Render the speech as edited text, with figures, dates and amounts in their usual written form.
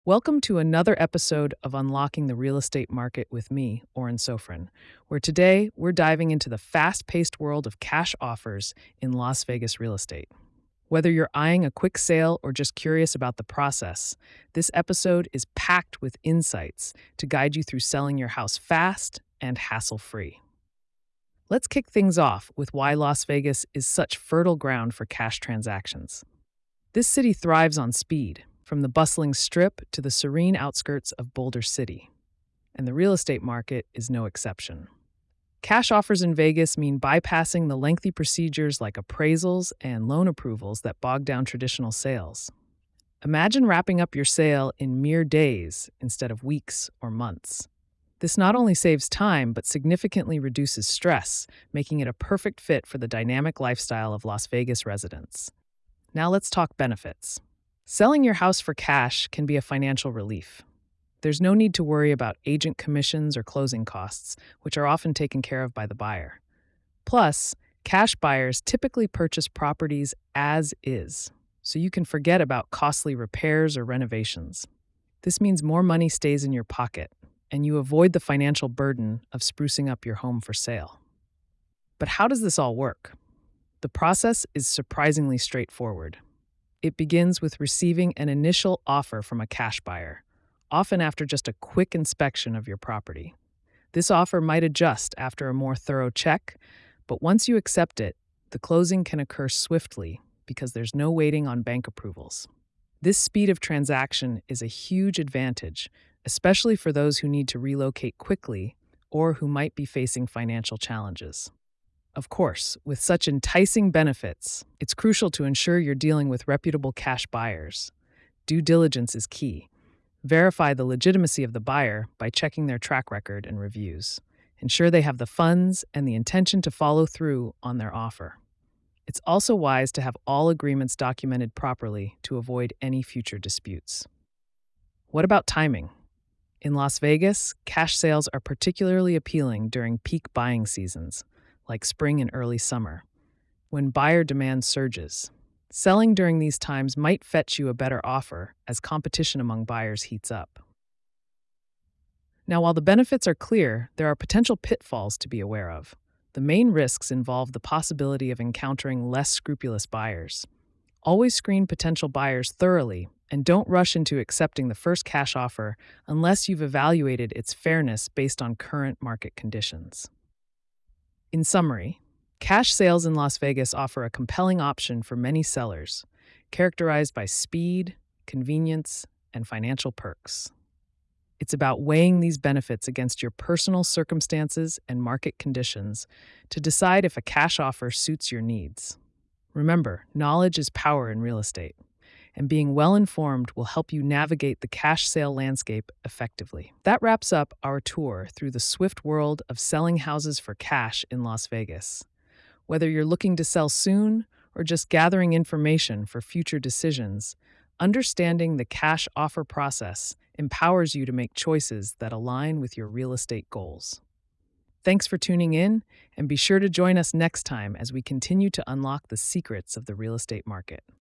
Welcome to another episode of Unlocking the Real Estate Market with me, Oren Sofran, where today we're diving into the fast paced world of cash offers in Las Vegas real estate. Whether you're eyeing a quick sale or just curious about the process, this episode is packed with insights to guide you through selling your house fast and hassle free. Let's kick things off with why Las Vegas is such fertile ground for cash transactions. This city thrives on speed, from the bustling strip to the serene outskirts of Boulder City. And the real estate market is no exception. Cash offers in Vegas mean bypassing the lengthy procedures like appraisals and loan approvals that bog down traditional sales. Imagine wrapping up your sale in mere days instead of weeks or months. This not only saves time, but significantly reduces stress, making it a perfect fit for the dynamic lifestyle of Las Vegas residents. Now let's talk benefits. Selling your house for cash can be a financial relief. There's no need to worry about agent commissions or closing costs, which are often taken care of by the buyer. Plus, cash buyers typically purchase properties as is, so you can forget about costly repairs or renovations. This means more money stays in your pocket, and you avoid the financial burden of sprucing up your home for sale. But how does this all work? The process is surprisingly straightforward. It begins with receiving an initial offer from a cash buyer, often after just a quick inspection of your property. This offer might adjust after a more thorough check, but once you accept it, the closing can occur swiftly because there's no waiting on bank approvals. This speed of transaction is a huge advantage, especially for those who need to relocate quickly or who might be facing financial challenges. Of course, with such enticing benefits, it's crucial to ensure you're dealing with reputable cash buyers. Due diligence is key. Verify the legitimacy of the buyer by checking their track record and reviews. Ensure they have the funds and the intention to follow through on their offer. It's also wise to have all agreements documented properly to avoid any future disputes. What about timing? In Las Vegas, cash sales are particularly appealing during peak buying seasons, like spring and early summer, when buyer demand surges. Selling during these times might fetch you a better offer as competition among buyers heats up. Now, while the benefits are clear, there are potential pitfalls to be aware of. The main risks involve the possibility of encountering less scrupulous buyers. Always screen potential buyers thoroughly and don't rush into accepting the first cash offer unless you've evaluated its fairness based on current market conditions. In summary, cash sales in Las Vegas offer a compelling option for many sellers, characterized by speed, convenience, and financial perks. It's about weighing these benefits against your personal circumstances and market conditions to decide if a cash offer suits your needs. Remember, knowledge is power in real estate, and being well-informed will help you navigate the cash sale landscape effectively. That wraps up our tour through the swift world of selling houses for cash in Las Vegas. Whether you're looking to sell soon or just gathering information for future decisions, understanding the cash offer process empowers you to make choices that align with your real estate goals. Thanks for tuning in, and be sure to join us next time as we continue to unlock the secrets of the real estate market.